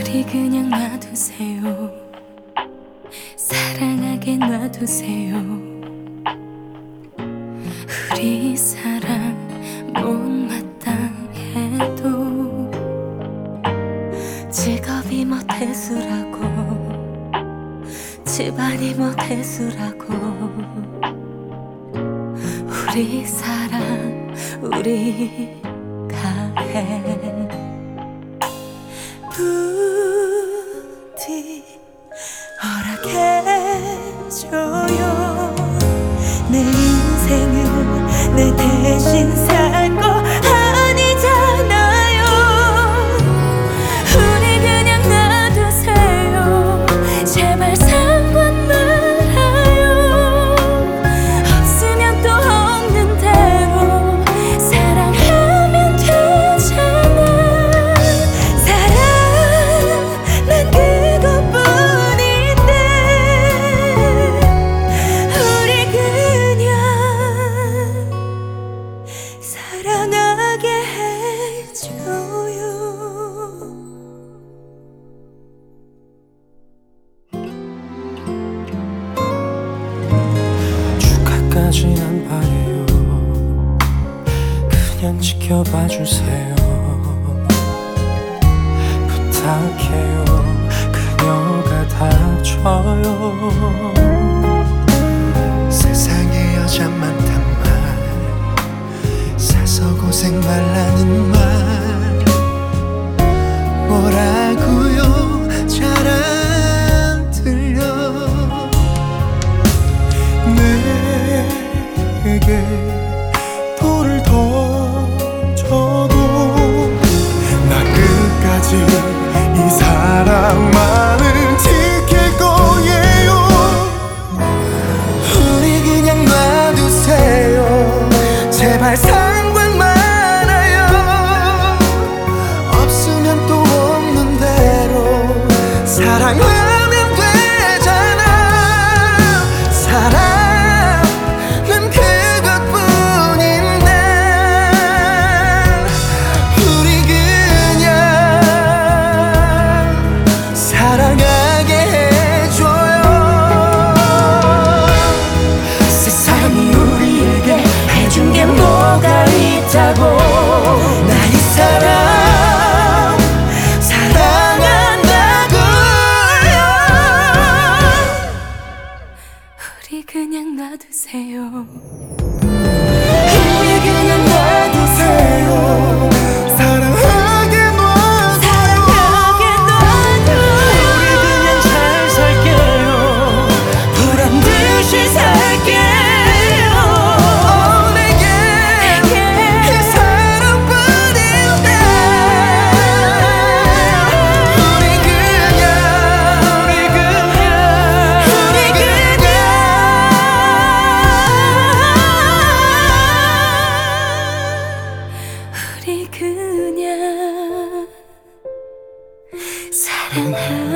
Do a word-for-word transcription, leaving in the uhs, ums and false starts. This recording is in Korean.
우리 그냥 놔두세요. 사랑하게 놔두세요. 우리 사랑 못마땅해도 직업이 뭐 대수라고, 집안이 뭐 대수라고. 우리 사랑 우리가 해. 부디 허락해줘요. 내 인생을 내 대신 살 거 아니잖아요. 우리 그냥 놔두세요. 제발 상관 말아요. 없으면 또 없는 대로 사랑하면 되잖아. 사랑 난 그것뿐인데 우리 그냥 사랑하게 해줘요. 주가까진 안 바래요. 그냥 지켜봐 주세요. 부탁해요. 그녀가 다쳐요. 세상에 여자 많단 말, 사서 고생 말라는 말 뭐라고요? 잘 안 들려. 내게 돌을 던져도 나 끝까지 이 사랑만은 지킬 거예요. 우리 그냥 놔두세요. 제발 상관 말아요. 없으면 또 없는 대로 사랑하면 되잖아. 사랑 난 그것뿐인데 우리 그냥 사랑하게 해줘요. 세상이 우리에게 해준 게 뭐가 있다고. 나 이 사람 사랑한다고요. 우리 그냥 놔두세요. 우리 그냥 놔두세요. 사랑하게 놔둬요. 사랑하게 놔둬요. 우리 그냥 잘 살게요. 보란 듯이 살게요. 어, 내게 이 사랑뿐인데 우리 그냥 우리 그냥 우리 그냥 우리 그냥 사랑하